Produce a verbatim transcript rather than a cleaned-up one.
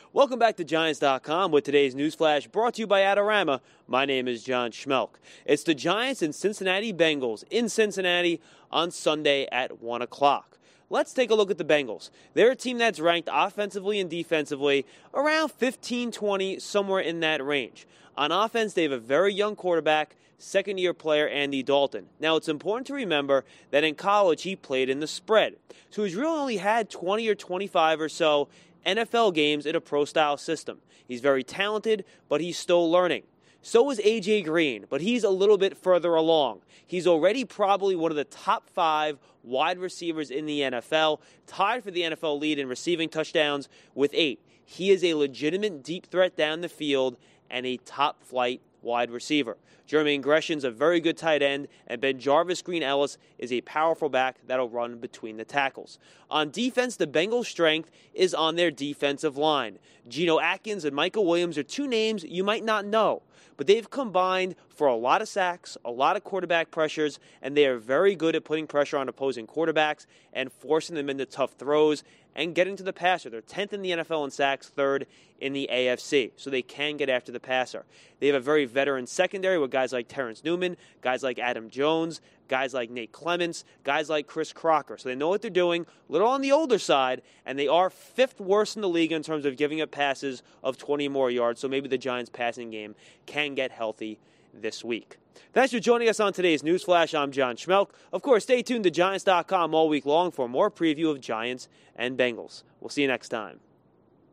Welcome back to Giants dot com with today's news flash brought to you by Adorama. My name is John Schmelk. It's the Giants and Cincinnati Bengals in Cincinnati on Sunday at one o'clock. Let's take a look at the Bengals. They're a team that's ranked offensively and defensively around fifteen twenty, somewhere in that range. On offense, they have a very young quarterback, second-year player Andy Dalton. Now, it's important to remember that in college he played in the spread. So he's really only had twenty or twenty-five or so N F L games in a pro-style system. He's very talented, but he's still learning. So is A J Green, but he's a little bit further along. He's already probably one of the top five wide receivers in the N F L, tied for the N F L lead in receiving touchdowns with eight. He is a legitimate deep threat down the field and a top-flight wide receiver. Jermaine Gresham's a very good tight end, and Ben Jarvis Green Ellis is a powerful back that'll run between the tackles. On defense, the Bengals' strength is on their defensive line. Geno Atkins and Michael Williams are two names you might not know, but they've combined for a lot of sacks, a lot of quarterback pressures, and they are very good at putting pressure on opposing quarterbacks and forcing them into tough throws and getting to the passer. They're tenth in the N F L in sacks, third in the A F C, so they can get after the passer. They have a very veteran secondary with guys like Terrence Newman, guys like Adam Jones, guys like Nate Clements, guys like Chris Crocker. So they know what they're doing, a little on the older side, and they are fifth worst in the league in terms of giving up passes of twenty or more yards, so maybe the Giants' passing game can get healthy this week. Thanks for joining us on today's News Flash. I'm John Schmelk. Of course, stay tuned to Giants dot com all week long for more preview of Giants and Bengals. We'll see you next time.